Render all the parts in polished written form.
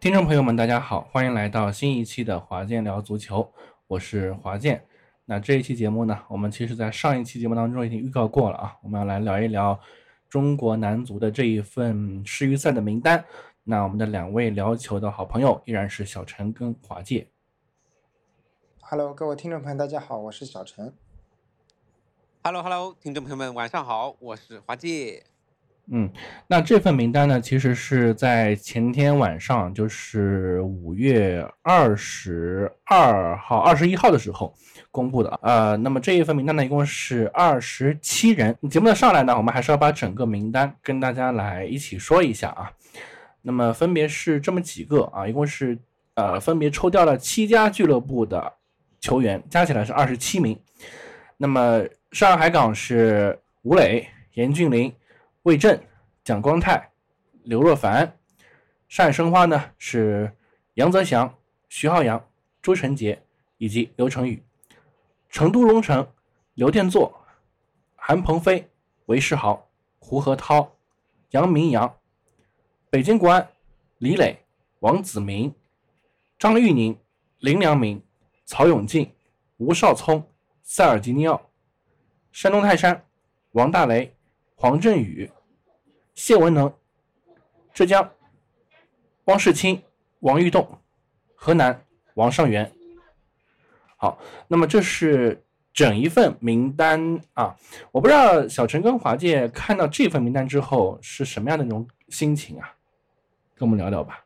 听众朋友们，大家好，欢迎来到新一期的华健聊足球，我是华健。那这一期节目呢，我们其实在上一期节目当中已经预告过了啊，我们要来聊一聊中国男足的这一份世预赛的名单。那我们的两位聊球的好朋友依然是小陈跟华健。 Hello，各位听众朋友，大家好，我是小陈。 Hello，听众朋友们，晚上好，我是华界。 那这份名单呢，其实是在前天晚上，就是5月22号、21号的时候公布的。那么这一份名单呢，一共是27人。节目的上来呢，我们还是要把整个名单跟大家来一起说一下啊。那么分别是这么几个啊，一共是分别抽调了7家俱乐部的球员，加起来是27名。那么上海港是吴磊、严俊凌、魏震、蒋光太、刘若凡；上海申花呢是杨泽祥、徐浩洋、朱晨杰以及刘成宇；成都蓉城刘殿座、韩鹏飞、韦世豪、胡河涛、杨明阳；北京国安李磊、王子明、张玉宁、林良铭、曹永进、吴少聪、塞尔吉尼奥；山东泰山王大雷、黄振宇、谢文能；浙江汪世清、王玉栋；河南王上元。好，那么这是整一份名单啊。我不知道小陈跟华界看到这份名单之后是什么样的那种心情啊？跟我们聊聊吧。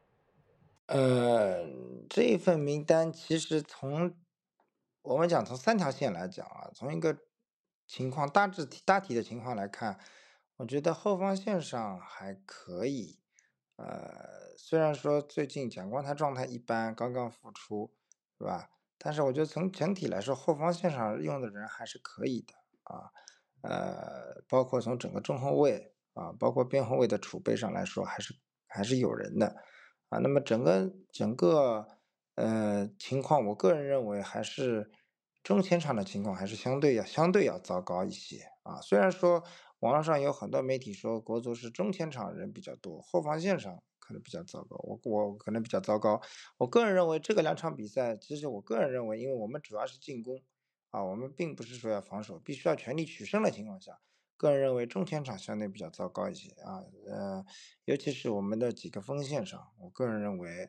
这份名单其实我们讲从3条线来讲啊，从一个情况大体的情况来看，我觉得后防线上还可以。虽然说最近蒋光太状态一般，刚刚复出，是吧？但是我觉得从整体来说，后防线上用的人还是可以的啊。包括从整个中后卫啊，包括边后卫的储备上来说，还是有人的啊。那么整个情况，我个人认为还是中前场的情况还是相对要糟糕一些啊。虽然说网络上有很多媒体说国足是中前场人比较多，后防线上可能比较糟糕，我可能比较糟糕。我个人认为这个2场比赛，其实我个人认为，因为我们主要是进攻啊，我们并不是说要防守，必须要全力取胜的情况下，个人认为中前场相对比较糟糕一些啊。尤其是我们的几个锋线上，我个人认为，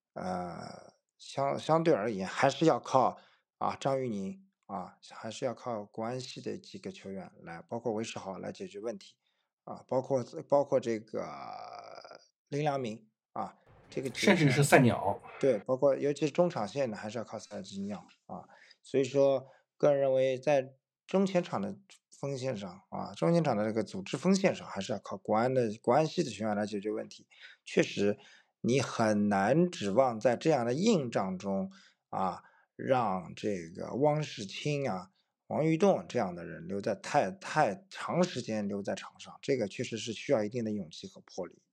相对而言还是要靠张玉宁啊，还是要靠国安系的几个球员来，包括韦世豪来解决问题啊，包括这个林良铭啊，这个几个甚至是赛鸟。 对，包括尤其是中场线呢，还是要靠塞尔吉尼奥啊。所以说，个人认为在中前场的锋线上啊，中前场的这个组织锋线上，还是要靠国安系的球员来解决问题。确实，你很难指望在这样的硬仗中啊，让这个汪世清啊、王玉栋这样的人留在太长时间留在场上，这个确实是需要一定的勇气和魄力。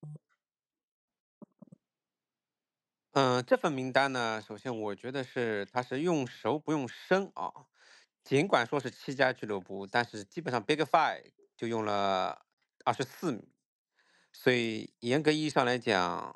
这份名单呢，首先我觉得它是用熟不用生啊。尽管说是7家俱乐部，但是基本上 Big Five 就用了24名，所以严格意义上来讲，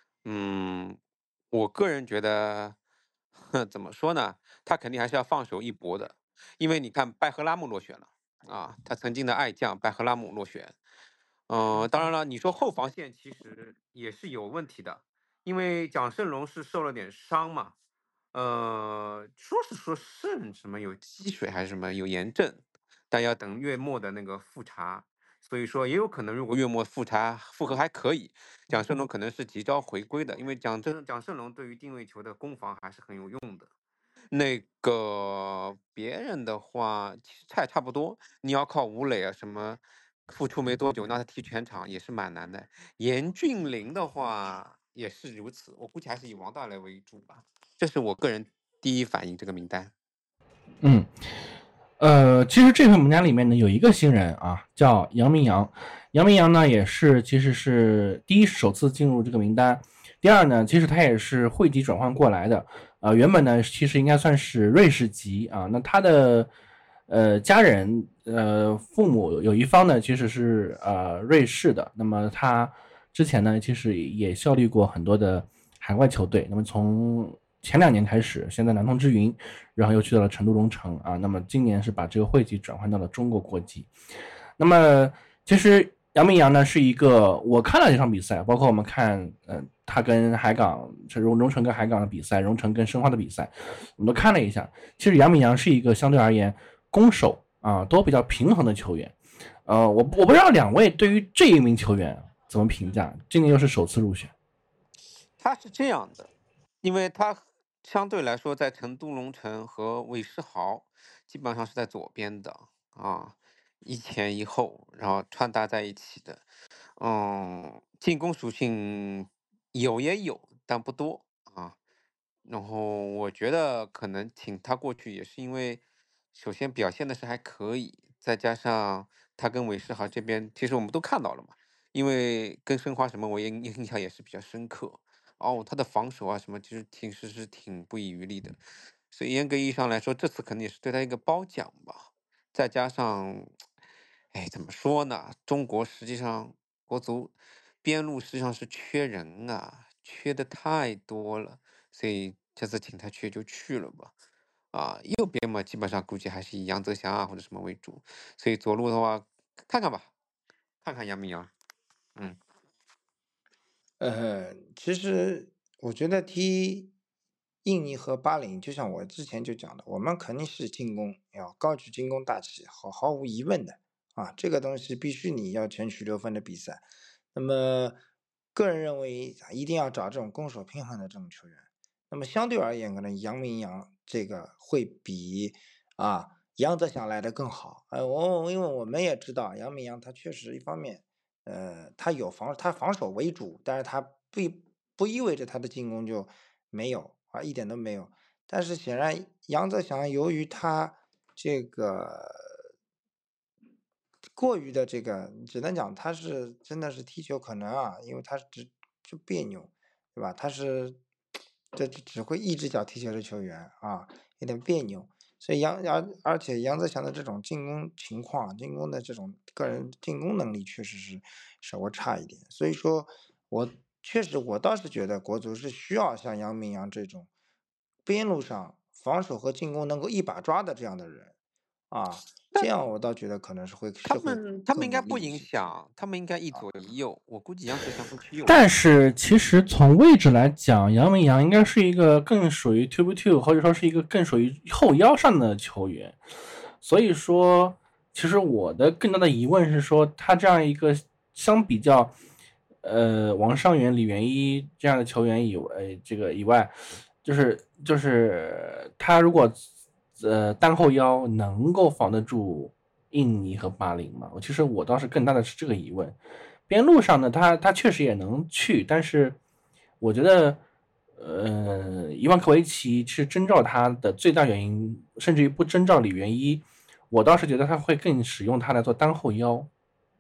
我个人觉得，怎么说呢？他肯定还是要放手一搏的，因为你看拜赫拉姆落选了啊，他曾经的爱将拜赫拉姆落选。当然了，你说后防线其实也是有问题的，因为蒋胜龙是受了点伤嘛，说肾什么有积水还是什么有炎症，但要等月末的那个复查，所以说也有可能如果月末复合还可以，蒋胜龙可能是急招回归的，因为蒋胜龙对于定位球的攻防还是很有用的。那个别人的话，其实差不多。你要靠吴磊啊什么复出没多久，那他踢全场也是蛮难的。严俊凌的话也是如此，我估计还是以王大雷为主吧。这是我个人第一反应这个名单。 其实这份名单里面呢有一个新人啊，叫杨明阳。杨明阳呢也是其实是第一首次进入这个名单，第二呢其实他也是会籍转换过来的。原本呢其实应该算是瑞士籍啊，那他的家人父母有一方呢其实是瑞士的，那么他之前呢其实也效力过很多的海外球队。那么从前2年开始，先在南通之云，然后又去到了成都龙城啊。那么今年是把这个会籍转换到了中国国籍。那么其实杨明洋呢是一个，我看了这场比赛，包括我们看他跟海港荣城跟海港的比赛，荣城跟申花的比赛，我们都看了一下。其实杨明洋是一个相对而言攻守啊都比较平衡的球员。我不知道2位对于这一名球员怎么评价？今年又是首次入选。 他是这样的，因为他相对来说在成都龙城和韦世豪基本上是在左边的啊，一前一后，然后穿搭在一起的。进攻属性有也有，但不多啊。然后我觉得可能请他过去也是因为，首先表现的是还可以，再加上他跟韦世豪这边，其实我们都看到了嘛，因为跟申花什么我也印象也是比较深刻。他的防守啊什么，其实是挺不遗余力的，所以严格意义上来说，这次肯定也是对他一个褒奖吧。再加上，怎么说呢？中国实际上国足边路实际上是缺人啊，缺的太多了，所以这次请他去就去了吧。右边嘛，基本上估计还是以杨泽祥啊或者什么为主，所以左路的话，看看吧，看看杨明洋。 其实我觉得踢印尼和巴林，就像我之前就讲的，我们肯定是进攻要高举进攻大旗，毫无疑问的啊，这个东西必须你要全取6分的比赛。那么个人认为一定要找这种攻守平衡的这种球员。那么相对而言，可能杨明洋这个会比杨泽祥来的更好。因为我们也知道杨明洋他确实一方面。他防守为主，但是他不意味着他的进攻就没有一点都没有。但是显然杨泽祥由于他这个过于的这个，只能讲他是真的是踢球可能因为他是就别扭，对吧？他是这只会一只脚踢球的球员有点别扭。所以而且杨泽祥的这种进攻情况，进攻的这种个人进攻能力确实是稍微差一点。所以说，我倒是觉得国足是需要像杨明洋这种边路上防守和进攻能够一把抓的这样的人这样我倒觉得可能是会他们更应该不有利一些。 影响，他们应该一左一右。我估计杨泽祥会去右。 但是其实从位置来讲，杨明洋应该是一个更属于 two two， 或者说是一个更属于后腰上的球员。所以说，其实我的更大的疑问是说，他这样一个相比较，王上源、李元一这样的球员以外，就是他如果单后腰能够防得住印尼和巴林吗？其实我倒是更大的是这个疑问。边路上呢，他确实也能去，但是我觉得，伊万科维奇是征召他的最大原因，甚至于不征召李元一，我倒是觉得他会更使用他来做单后腰。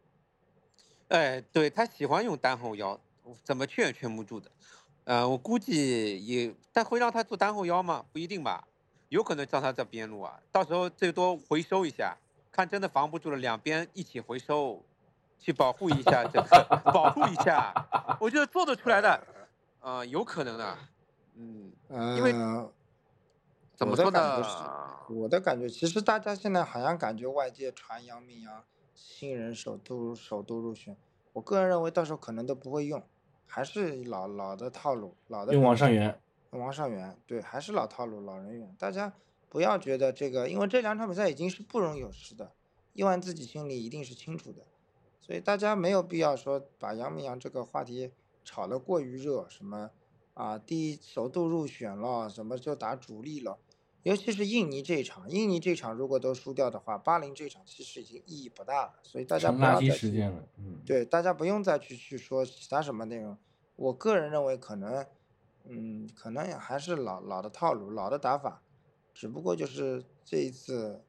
对，他喜欢用单后腰，怎么劝也劝不住的。我估计但会让他做单后腰吗？不一定吧，有可能让他在边路啊，到时候最多回收一下，看真的防不住了，两边一起回收，去保护一下这个，保护一下，我觉得做得出来的，有可能的，因为怎么说我的感觉其实大家现在好像感觉外界传杨明洋新人首都入选，我个人认为到时候可能都不会用，还是老的套路，老的用人选。 王上源， 王上源，对，还是老套路，老人员。大家不要觉得这个，因为这2场比赛已经是不容有失的，伊万自己心里一定是清楚的，所以大家没有必要说把杨明洋这个话题炒得过于热，什么首度入选了，什么就打主力了。尤其是印尼这一场如果都输掉的话，巴林这场其实已经意义不大了，所以大家不成垃圾要再去， 事件了。 对，大家不用再去说其他什么内容。我个人认为可能也还是老的套路，老的打法，只不过就是这一次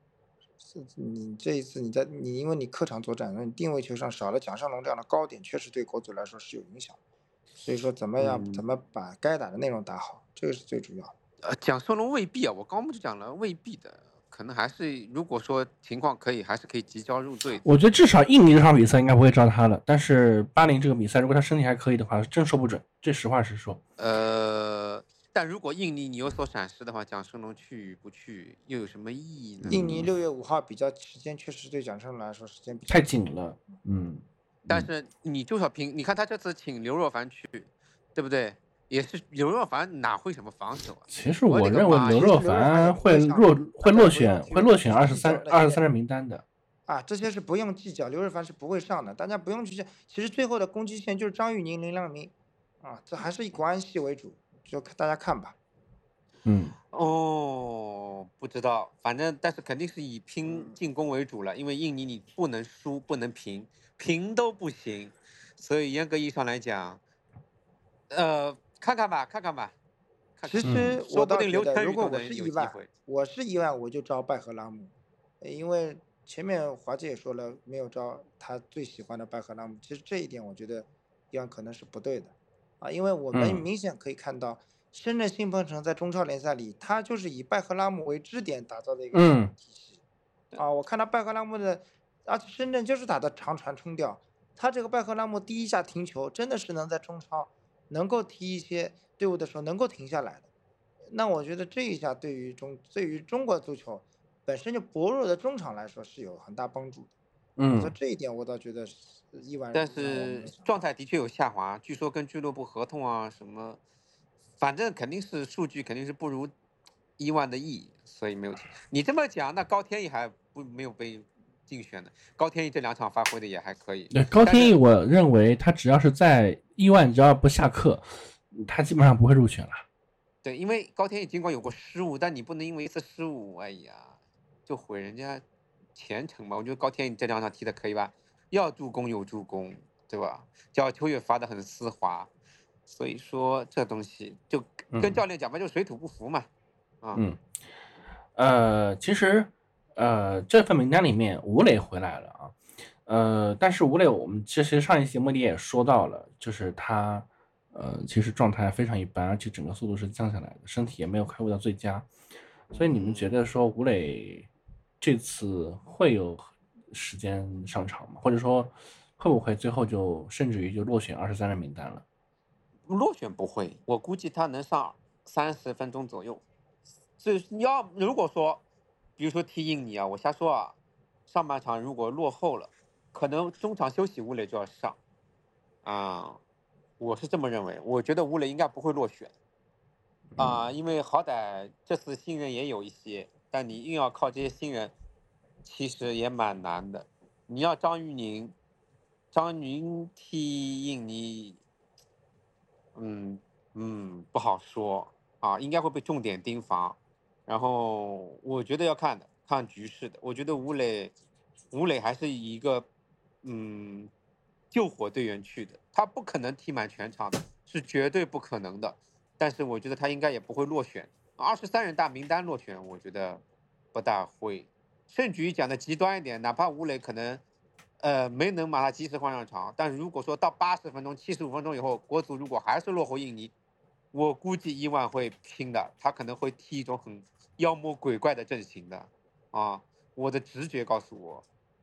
因为你客场作战，你定位球上少了蒋胜龙这样的高点，确实对国足来说是有影响。所以说怎么把该打的内容打好，这个是最主要的。 蒋胜龙未必啊，我刚不就讲了，未必的， 可能还是如果说情况可以，还是可以急招入队的。 我觉得至少印尼这场比赛应该不会招他了，但是巴林这个比赛，如果他身体还可以的话，真说不准，这实话实说。 但如果印尼你有所闪失的话，蒋胜龙去与不去又有什么意义呢？ 印尼6月5号比较时间确实对蒋胜龙来说时间比较太紧了， 但是你就要凭，你看他这次请刘若凡去，对不对？也是刘若凡哪会什么防守啊？ 其实我认为刘若凡会落选23人名单的。 啊，这些是不用计较，刘若凡是不会上的，大家不用去。其实最后的攻击线就是张玉宁、林良铭，啊，这还是以国安系为主，就大家看吧。 不知道，反正但是肯定是以拼进攻为主了，因为印尼你不能输，不能平，平都不行，所以严格意义上来讲，看看吧。 其实我倒觉得，如果我是意外，我就招拜荷拉姆，因为前面华姐也说了，没有招他最喜欢的拜荷拉姆。其实这一点我觉得伊万可能是不对的，啊，因为我们明显可以看到，深圳新鹏城在中超联赛里，他就是以拜荷拉姆为支点打造的一个体系。啊，我看到拜荷拉姆的，而且深圳就是打的长传冲吊，他这个拜荷拉姆第一下停球真的是能在中超能够踢一些队伍的时候能够停下来的。那我觉得这一下对于中国足球本身就薄弱的中场来说是有很大帮助的。所以这一点我倒觉得意外。 但是状态的确有下滑，据说跟俱乐部合同啊什么，反正肯定是数据肯定是不如伊万的意，所以没有提。你这么讲，那高天意还没有被竞选的。高天意这2场发挥的也还可以。 对，高天意我认为他只要是在伊万只要不下课，他基本上不会入选了。 对，因为高天意尽管有过失误，但你不能因为一次失误，哎呀，就毁人家前程嘛。我觉得高天意这2场踢的可以吧，要助攻有助攻，对吧？角球也发得很丝滑，所以说这东西就跟教练讲吧，就水土不服嘛。 其实这份名单里面吴磊回来了啊，但是吴磊我们其实上一期节目里也说到了，就是他其实状态非常一般，而且整个速度是降下来的，身体也没有恢复到最佳。所以你们觉得说吴磊这次会有时间上场吗？或者说会不会最后甚至于就落选23人名单了？ 落选不会，我估计他能上30分钟左右。如果说，比如说踢印尼啊，我瞎说啊，上半场如果落后了，可能中场休息吴磊就要上我是这么认为，我觉得吴磊应该不会落选因为好歹这次新人也有一些，但你硬要靠这些新人，其实也蛮难的。你要张玉宁踢印尼，不好说应该会被重点盯防。然后我觉得要看局势的。我觉得吴磊还是以一个救火队员去的，他不可能踢满全场的，是绝对不可能的。但是我觉得他应该也不会落选，23人大名单落选，我觉得不大会。甚至于讲的极端一点，哪怕吴磊可能没能把他及时换上场，但如果说到80分钟、75分钟以后，国足如果还是落后印尼，我估计伊万会拼的，他可能会踢一种很妖魔鬼怪的阵型的我的直觉告诉我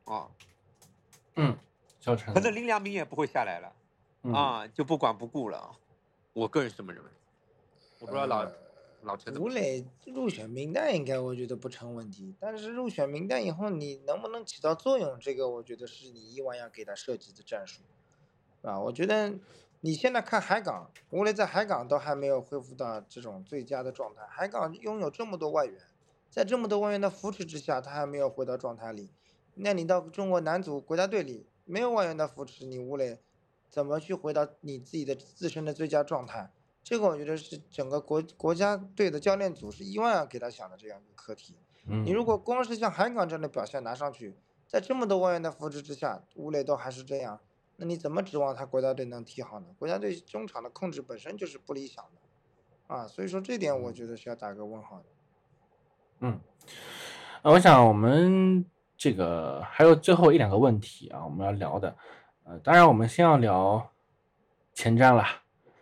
可能林良铭也不会下来了就不管不顾了我个人是这么认为。我不知道老陈吴磊入选名单应该我觉得不成问题，但是入选名单以后你能不能起到作用，这个我觉得是你伊万要给他设计的战术我觉得你现在看海港，吴磊在海港都还没有恢复到这种最佳的状态，海港拥有这么多外援，在这么多外援的扶持之下，他还没有回到状态里。那你到中国男足国家队里没有外援的扶持，你吴磊怎么去回到你自己的自身的最佳状态？这个我觉得是整个国家队的教练组是伊万要给他想的这样一个课题。你如果光是像海港这样的表现拿上去，在这么多外援的扶持之下，吴磊都还是这样，那你怎么指望他国家队能踢好呢？国家队中场的控制本身就是不理想的所以说这点我觉得是要打个问号的。 我想我们这个还有最后1-2个问题我们要聊的，当然我们先要聊前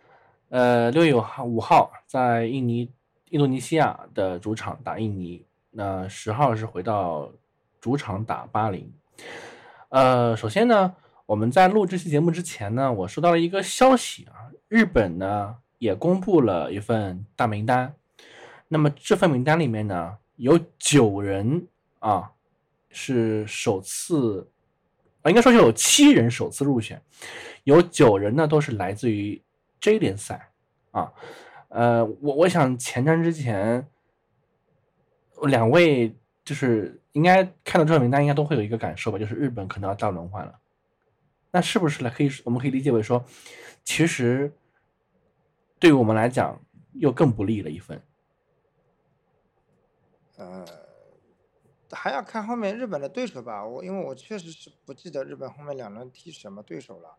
瞻了。6月5号在印度尼西亚的主场打印尼， 那10号是回到主场打巴林。首先呢，我们在录这期节目之前呢，我收到了一个消息啊，日本呢也公布了一份大名单。那么这份名单里面呢，有9人啊是首次，应该说是有7人首次入选，有9人呢都是来自于 J 联赛啊。我想前瞻之前，2位就是应该看到这份名单，应该都会有一个感受吧，就是日本可能要大轮换了。那是不是我们可以理解为说，其实对于我们来讲又更不利了一份？ 还要看后面日本的对手吧。因为我确实是不记得日本后面2轮踢什么对手了。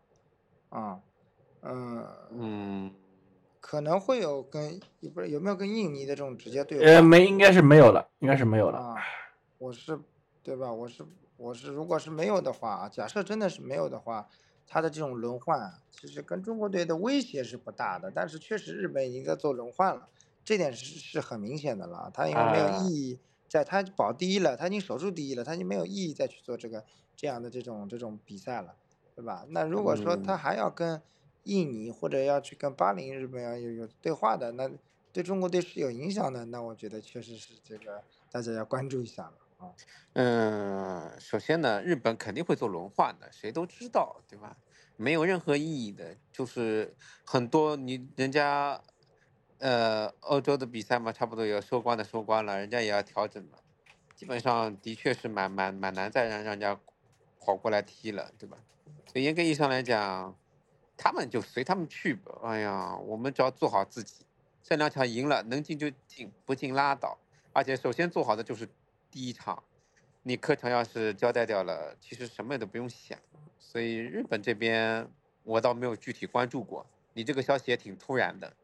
可能会有不是有没有跟印尼的这种直接对话？ 应该是没有了，应该是没有了。 啊，对吧？如果是没有的话，假设真的是没有的话，他的这种轮换其实跟中国队的威胁是不大的，但是确实日本已经在做轮换了，这点是很明显的了。他因为没有意义，他保第一了，他已经守住第一了，他就没有意义再去做这样的这种比赛了，对吧？那如果说他还要跟印尼或者要去跟巴林日本要有对话的，那对中国队是有影响的，那我觉得确实是这个大家要关注一下了。 首先呢，日本肯定会做轮换的，谁都知道，对吧？没有任何意义的，就是很多人家，欧洲的比赛嘛，差不多也收官的收官了，人家也要调整了，基本上的确是蛮难再让人家跑过来踢了，对吧？所以严格意义上来讲，他们就随他们去吧。哎呀，我们只要做好自己，这2场赢了，能进就进，不进拉倒。而且首先做好的就是第一场，你客场要是交代掉了，其实什么也都不用想。所以日本这边我倒没有具体关注过，你这个消息也挺突然的。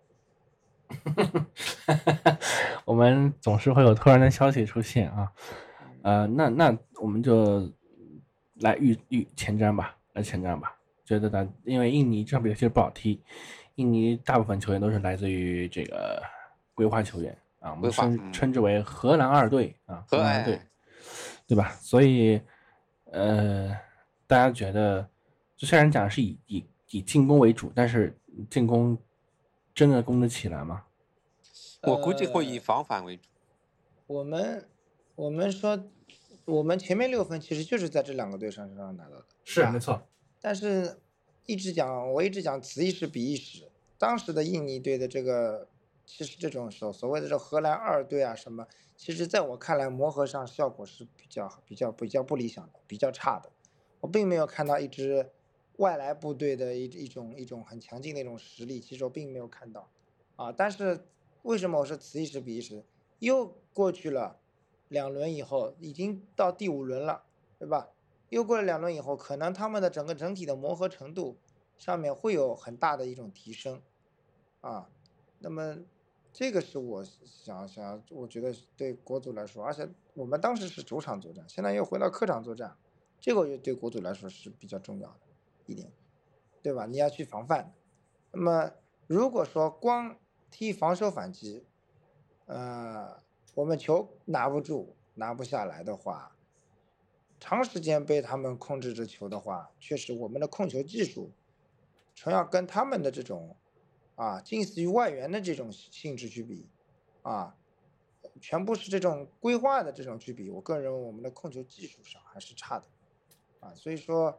我们总是会有突然的消息出现啊。那我们就来前瞻吧，觉得因为印尼这场比赛其实不好踢，印尼大部分球员都是来自于这个规划球员啊，我们称之为荷兰二队啊，荷兰二队，对吧？所以大家觉得，就虽然讲是以进攻为主，但是进攻真的攻得起来吗？ 我估计会以防反为主。 我们说，我们前面6分其实就是在这2个队身上拿到的， 是没错。 但是我一直讲此一时彼一时，当时的印尼队的这个，其实这种所谓的这荷兰二队啊什么，其实在我看来磨合上效果是比较不理想的，比较差的。我并没有看到一支外来部队的一种很强劲的一种实力，其实我并没有看到。但是为什么我说此一时彼一时？又过去了2轮以后，已经到第5轮了，对吧？又过了2轮以后，可能他们的整体的磨合程度上面会有很大的一种提升那么这个是我我觉得对国足来说，而且我们当时是主场作战，现在又回到客场作战，这个对国足来说是比较重要的一点，对吧？你要去防范。那么如果说光踢防守反击，我们球拿不住、拿不下来的话，长时间被他们控制着球的话，确实我们的控球技术，纯要跟他们的这种近似于外援的这种性质去比全部是这种规划的这种去比，我个人认为我们的控球技术上还是差的所以说，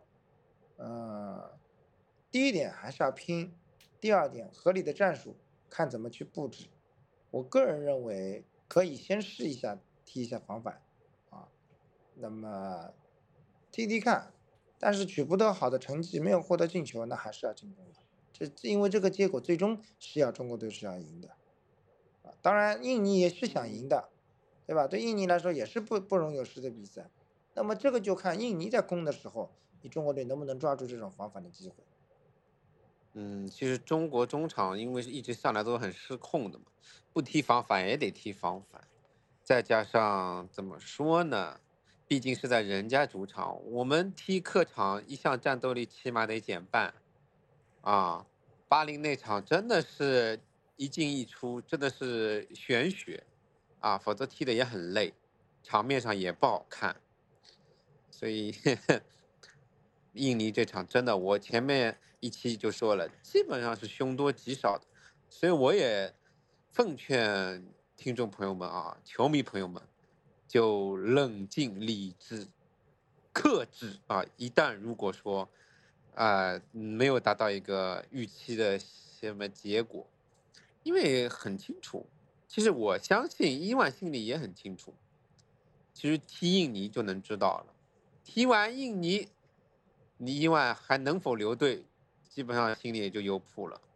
第一点还是要拼，第二点合理的战术看怎么去布置。我个人认为可以先试一下踢一下防反那么踢踢看，但是取不得好的成绩，没有获得进球，那还是要进攻的。因为这个结果最终是中国队是要赢的当然印尼也是想赢的，对吧？对印尼来说也是不容有失的比赛。那么这个就看印尼在攻的时候，你中国队能不能抓住这种防反的机会。 其实中国中场因为一直上来都很失控的嘛，不踢防反也得踢防反，再加上怎么说呢？毕竟是在人家主场，我们踢客场一项战斗力起码得减半巴林那场真的是一进一出，真的是玄学否则踢的也很累。 场面上也不好看，所以印尼这场真的，我前面一期就说了，基本上是凶多吉少的，所以我也奉劝听众朋友们啊，球迷朋友们，就冷静理智，克制啊！一旦如果说没有达到一个预期的什么结果，因为很清楚，其实我相信伊万心里也很清楚，其实踢印尼就能知道了，踢完印尼，你伊万还能否留队，基本上心里也就有谱了。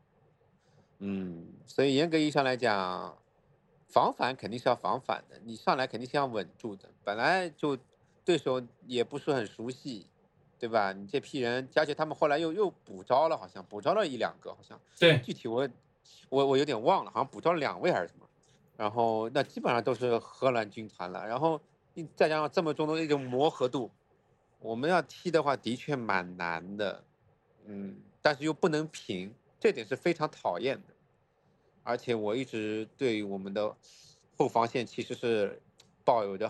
所以严格意义上来讲，防反肯定是要防反的，你上来肯定是要稳住的。本来就对手也不是很熟悉，对吧？你这批人，而且他们后来又补招了，好像补招了1、2个，好像对， 具体我有点忘了，好像补招了2位还是什么。然后那基本上都是荷兰军团了，然后你再加上这么重的一种磨合度，我们要踢的话的确蛮难的，但是又不能平，这点是非常讨厌的。而且我一直对我们的后防线其实是抱有着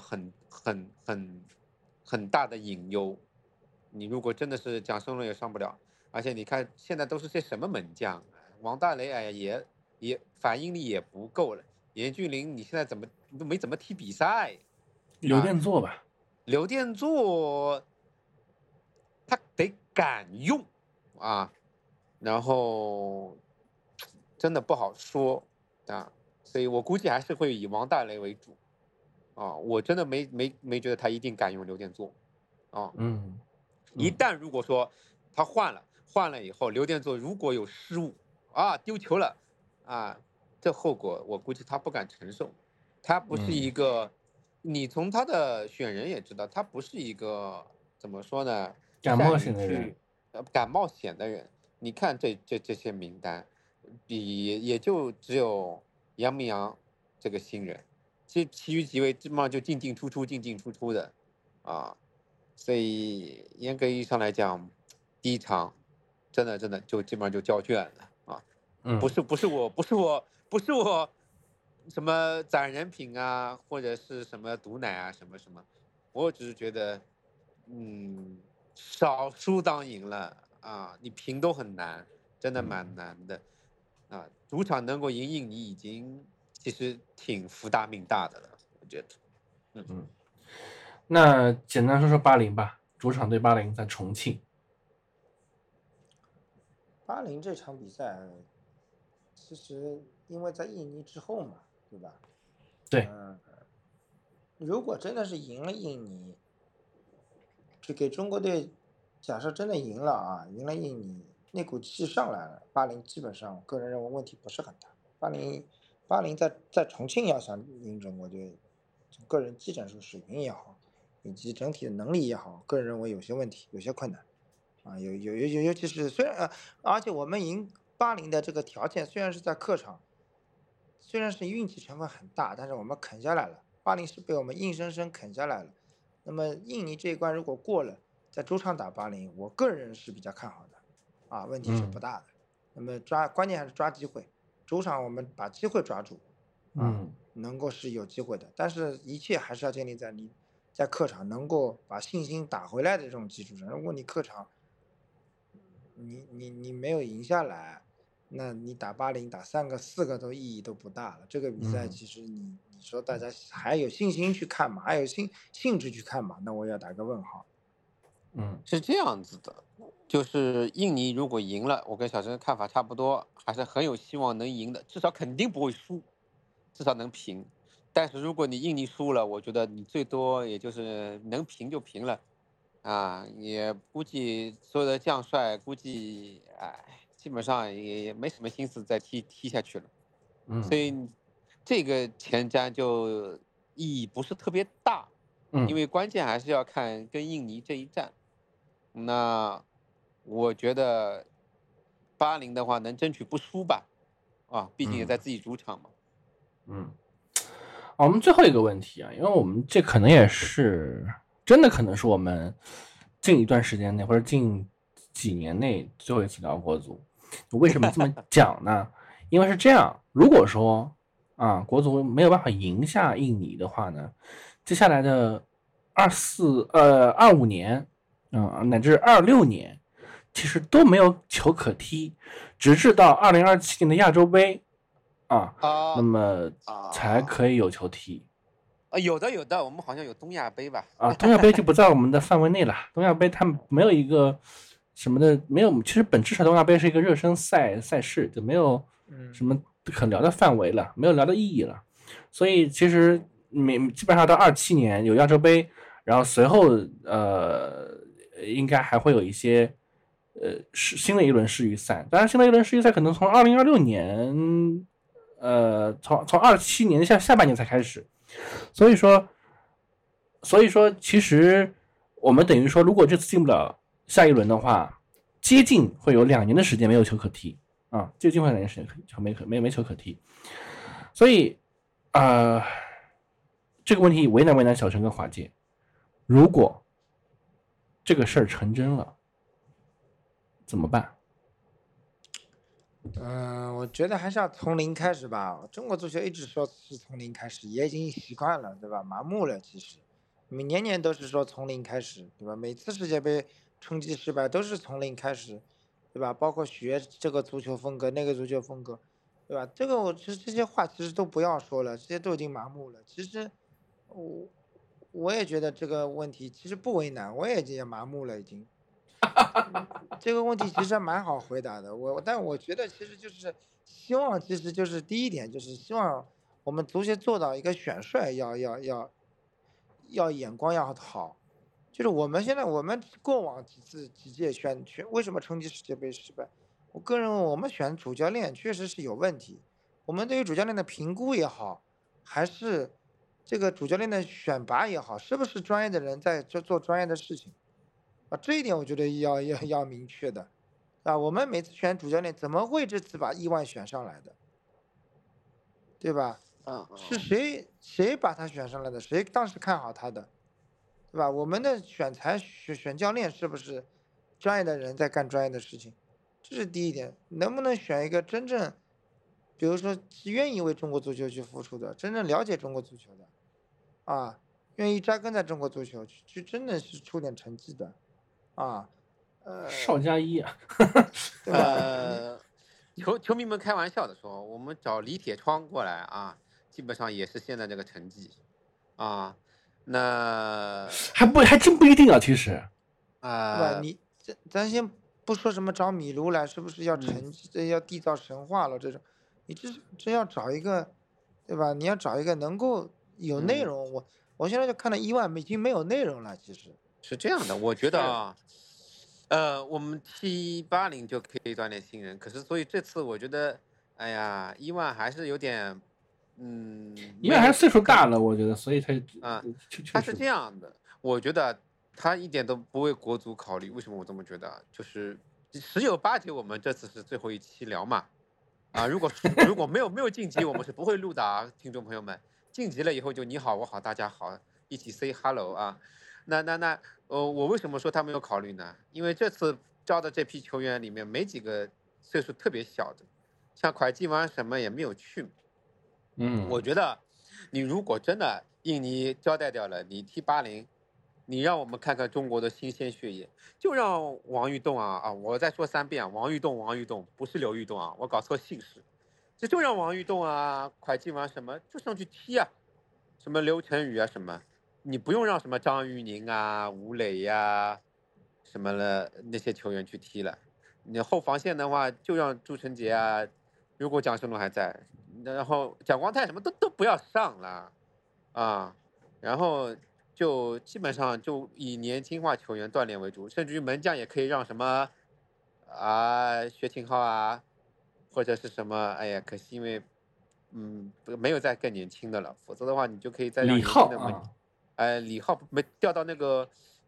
很大的隐忧。你如果真的是蒋胜龙也上不了，而且你看现在都是些什么门将，王大雷也反应力也不够了，严俊凌你现在你都没怎么踢比赛， 刘殿座吧， 刘殿座他得敢用啊，然后真的不好说啊，所以我估计还是会以王大雷为主啊，我真的没觉得他一定敢用刘殿座啊，一旦如果说他换了以后，刘殿座如果有失误啊，丢球了啊，这后果我估计他不敢承受，他不是一个，你从他的选人也知道，他不是一个怎么说呢， 敢冒险的人， 敢冒险的人。你看这些名单，也就只有杨明洋这个新人，其余几位基本上就进进出出的啊，所以严格意义上来讲，第一场真的就基本上就交卷了啊，不是我什么攒人品啊，或者是什么毒奶啊什么，我只是觉得少输当赢了啊，你平都很难，真的蛮难的啊。主场能够赢印尼已经其实挺福大命大的了，我觉得。 那简单说说80吧，主场对80在重庆。 80这场比赛，其实因为在印尼之后嘛，对吧？ 对。 如果真的是赢了印尼，就给中国队，假设真的赢了啊，赢了印尼，那股气上来了，80基本上个人认为问题不是很大。80在重庆要想赢中国队，从个人技战术水平也好，以及整体的能力也好，个人认为有些问题，有些困难啊，尤其是虽然而且我们赢80的这个条件虽然是在客场，虽然是运气成分很大，但是我们啃下来了，80是被我们硬生生啃下来了。那么印尼这一关如果过了，在主场打80，我个人是比较看好的，啊，问题是不大的。那么关键还是抓机会，主场我们把机会抓住，能够是有机会的。但是一切还是要建立在你在客场能够把信心打回来的这种基础上。如果你客场你没有赢下来，那你打80打3个4个都意义都不大了。这个比赛其实你说大家还有信心去看嘛，还有兴致去看嘛，那我要打个问号。 是这样子的，就是印尼如果赢了，我跟小陈看法差不多，还是很有希望能赢的，至少肯定不会输，至少能平。但是如果你印尼输了，我觉得你最多也就是能平就平了，啊，也估计所有的将帅估计基本上也没什么心思再踢下去了，所以这个前瞻就意义不是特别大，因为关键还是要看跟印尼这一战。那我觉得80的话能争取不输吧，毕竟也在自己主场嘛。 我们最后一个问题啊，因为我们这可能也是真的可能是我们近一段时间内或者近几年内最后一次聊国足。为什么这么讲呢？因为是这样，如果说国足没有办法赢下印尼的话呢， 接下来的25年，乃至26年，其实都没有球可踢，直至到2027年的亚洲杯啊，那啊么才啊可以有球踢。 有的，我们好像有东亚杯吧？ 东亚杯就不在我们的范围内了。东亚杯它没有一个什么的，没有。其实本质上东亚杯是一个热身赛事，就没有什么可聊的范围了，没有聊的意义了。所以其实基本上到27年有亚洲杯，然后随后应该还会有一些新的一轮世预赛。当然，新的一轮世预赛可能从2026年从27年下半年才开始。所以说，其实我们等于说，如果这次进不了下一轮的话，接近会有2年的时间没有球可踢啊，接近会有2年时间没球可踢。所以，这个问题为难小陈跟华姐，如果这个事儿成真了，怎么办？ 我觉得还是要从零开始吧。中国足球一直说是从零开始，也已经习惯了，对吧？麻木了，其实，年年都是说从零开始，对吧？每次世界杯冲击失败都是从零开始，对吧？包括学这个足球风格，那个足球风格，对吧？其实这些话其实都不要说了，这些都已经麻木了。其实我也觉得这个问题其实不为难，我也麻木了已经。这个问题其实还蛮好回答的，但我觉得其实就是希望，其实就是第一点就是希望我们足协做到一个选帅要眼光要好，就是我们过往几届选为什么冲击世界杯失败？我个人认为我们选主教练确实是有问题，我们对于主教练的评估也好，还是这个主教练的选拔也好，是不是专业的人在做专业的事情？这一点我觉得要明确的，我们每次选主教练，怎么会这次把伊万选上来的，对吧？是谁把他选上来的？谁当时看好他的，对吧？我们的选教练是不是专业的人在干专业的事情？这是第一点，能不能选一个真正，比如说是愿意为中国足球去付出的，真正了解中国足球的，愿意扎根在中国足球去真的是出点成绩的，啊。 邵佳一啊， 对吧？ 球迷们开玩笑的说，我们找李铁窗过来啊，基本上也是现在这个成绩啊。那还真不一定啊，其实对吧？咱先不说什么找米卢来，是不是要要缔造神话了这种？你这要找一个，对吧？你要找一个能够有内容。我现在就看到伊万已经没有内容了，其实是这样的，我觉得啊，我们T80就可以锻炼新人，可是所以这次我觉得，哎呀，伊万还是有点， 因为还是岁数大了，我觉得，所以他是这样的，我觉得他一点都不为国足考虑。为什么我这么觉得？就是十有八九我们这次是最后一期聊嘛，如果没有晋级，我们是不会录的啊，听众朋友们。晋级了以后就你好我好大家好，一起 say hello 啊。我为什么说他没有考虑呢？因为这次招的这批球员里面没几个岁数特别小的，像蒯基王什么也没有去。我觉得你如果真的印尼交代掉了，你 T80，你让我们看看中国的新鲜血液，就让王玉栋我再说3遍，王玉栋不是刘玉栋啊，我搞错姓氏，就让王玉栋蒯基王什么就上去踢啊，什么刘晨宇啊什么，你不用让什么张玉宁吴磊什么了那些球员去踢了，你后防线的话就让朱晨杰如果蒋胜龙还在，然后蒋光太什么都不要上了然后就基本上就以年轻化球员锻炼为主，甚至于门将也可以让什么薛廷浩或者是什么，哎呀，可惜因为没有再更年轻的了，否则的话你就可以再让年轻的李浩没调到那个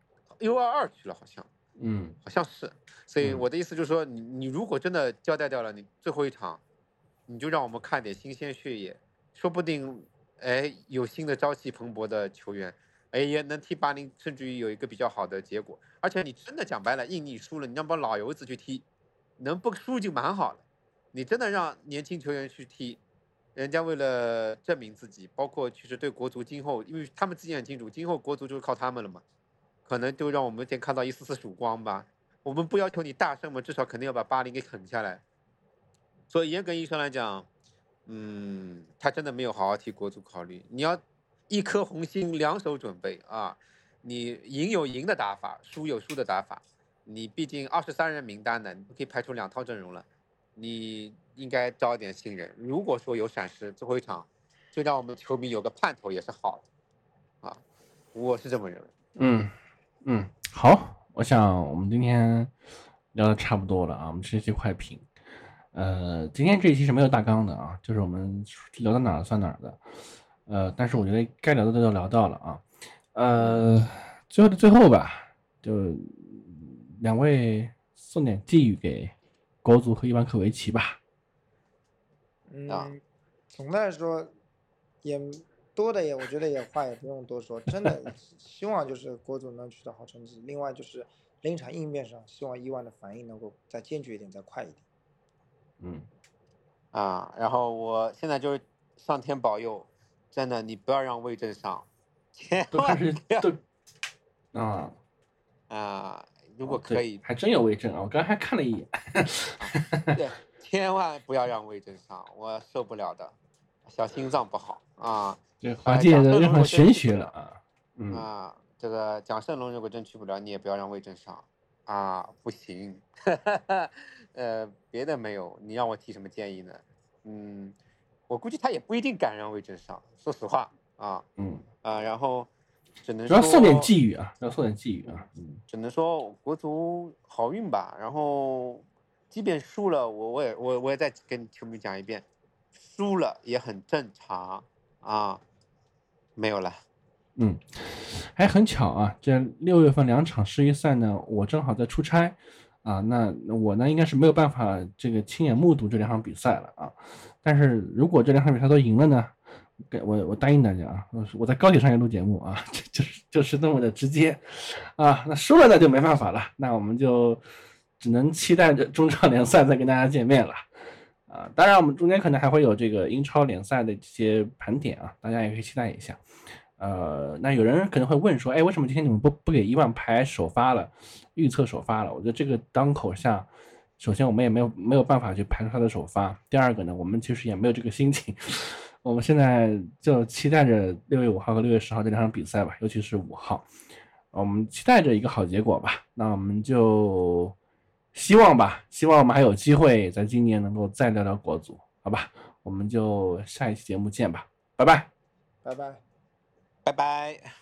U22去了，好像好像是，所以我的意思就是说，你如果真的交代掉了，你最后一场，你就让我们看点新鲜血液，说不定有新的朝气蓬勃的球员，也能T80，甚至于有一个比较好的结果。而且你真的讲白了，印尼输了，你让帮老油子去踢，能不输就蛮好了。你真的让年轻球员去踢， 人家为了证明自己，包括其实对国足今后，因为他们自己很清楚，今后国足就是靠他们了嘛，可能就让我们先看到一丝丝曙光吧。我们不要求你大胜嘛，至少肯定要把巴黎给啃下来。所以严格意义上来讲，他真的没有好好替国足考虑。你要一颗红心，两手准备啊！你赢有赢的打法，输有输的打法。你毕竟23人名单呢，你可以排出2套阵容了，你应该招一点新人。如果说有闪失，最后一场就让我们球迷有个盼头也是好的啊，我是这么认为。 好，我想我们今天聊的差不多了啊，我们这期快评。今天这一期是没有大纲的啊，就是我们聊到哪儿算哪儿的。但是我觉得该聊的都聊到了啊。最后的最后吧，就两位送点寄语给国足和伊万科维奇吧。 总的来说也多的我觉得也话也不用多说，真的希望就是国足能取得好成绩。另外就是临场应变上，希望伊万的反应能够再坚决一点，再快一点。 然后我现在就是上天保佑，真的你不要让魏正上，千万不要如果可以， 还真有魏正啊，我刚才还看了一眼。 对，千万不要让魏正上，我受不了的，小心脏不好啊。 这滑稽的任何玄学了啊。这个蒋胜龙如果真去不了，你也不要让魏正上啊，不行。别的没有，你让我提什么建议呢？我估计他也不一定敢让魏正上，说实话啊。然后只能说主要送点寄语啊， 只能说国足好运吧。然后即便输了，我也再跟球迷讲一遍，输了也很正常啊。没有了。 还很巧啊，这6月份2场世预赛呢，我正好在出差啊，那我呢应该是没有办法这个亲眼目睹这2场比赛了啊。但是如果这2场比赛都赢了呢，我答应大家啊，我在高铁上也录节目啊，就是那么的直接啊。那输了那就没办法了，那我们就只能期待着中超联赛再跟大家见面了啊。当然我们中间可能还会有这个英超联赛的这些盘点啊，大家也可以期待一下。那有人可能会问说，为什么今天你们不给伊万排首发了，预测首发了？我觉得这个当口下，首先我们也没有办法去排除他的首发，第二个呢，我们其实也没有这个心情。我们现在就期待着6月5号和6月10号这2场比赛吧，尤其是5号，我们期待着一个好结果吧。那我们就希望我们还有机会在今年能够再聊聊国足，好吧？我们就下一期节目见吧，拜拜， 拜拜。 拜拜。